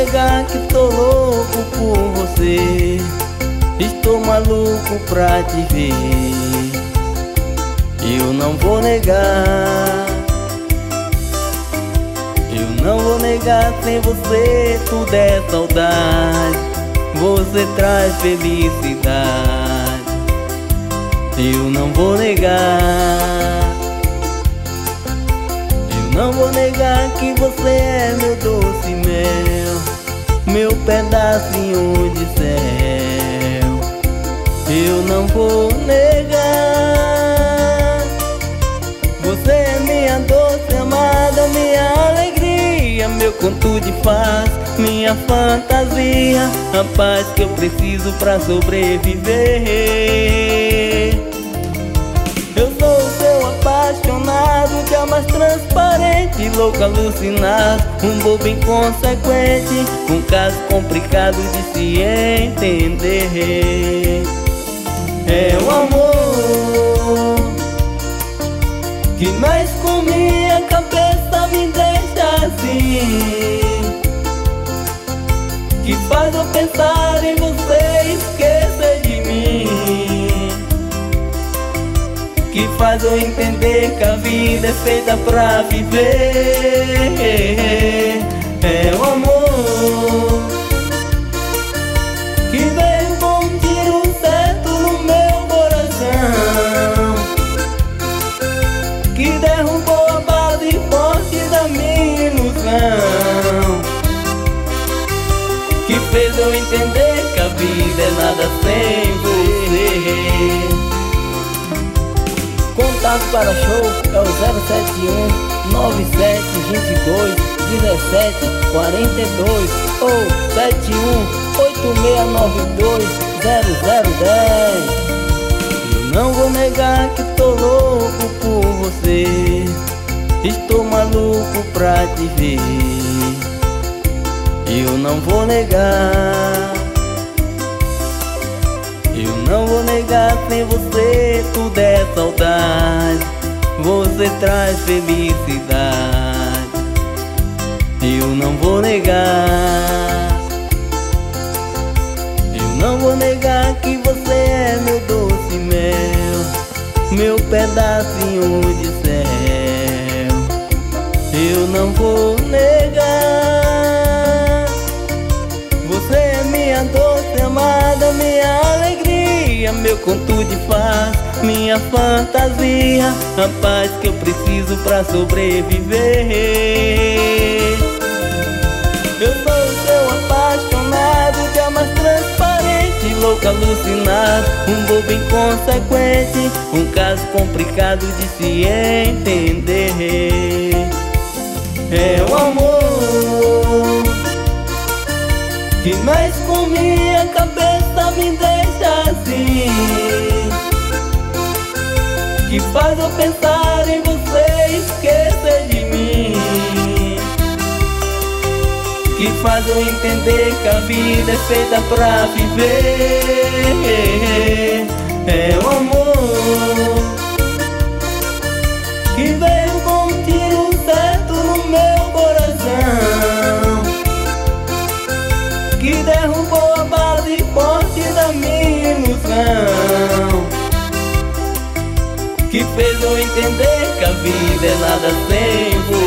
negar que tô louco por você. Estou maluco pra te ver. Eu não vou negar. Eu não vou negar, sem você tudo é saudade. Você traz felicidade. Eu não vou negar. Eu não vou negar que você é meu doce mel, meu pedacinho de céu. Eu não vou negar. Você é minha doce amada, minha alegria, meu conto de paz, minha fantasia, a paz que eu preciso pra sobreviver. Eu sou o seu apaixonado, que é mais transparente, louco alucinado, um bobo inconsequente, um caso complicado de se entender. É um amor que mexe com minha cabeça, me deixa assim, que faz eu pensar em você e esquecer de mim, que faz eu entender que a vida é feita pra viver. É um amor que veio com um tiro certo no meu coração, que derrubou a base forte da minha ilusão, que fez eu entender que a vida é nada sem você. Contato para show é o 071 9722 1742 ou 71 8692 0010. Eu não vou negar que tô louco por você. Estou maluco pra te ver. Eu não vou negar. Eu não vou negar, sem você tudo é saudade. Você traz felicidade. Eu não vou negar. Eu não vou negar que você é meu doce mel, meu pedacinho de céu. Eu não vou negar. Você é minha doce amada, minha alegria, meu conto de paz, minha fantasia, a paz que eu preciso pra sobreviver. Eu sou o seu apaixonado, que é mais transparente, louco alucinado, um bobo inconsequente, um caso complicado de se entender. É um amor que mexe com minha cabeça, me deixa assim, que faz eu pensar em você e esquecer de mim, que faz eu entender que a vida é feita pra viver. É um amor que veio com um tiro certo no meu coração, que derrubou a base forte da minha ilusão, que fez eu entender que a vida é nada sem você.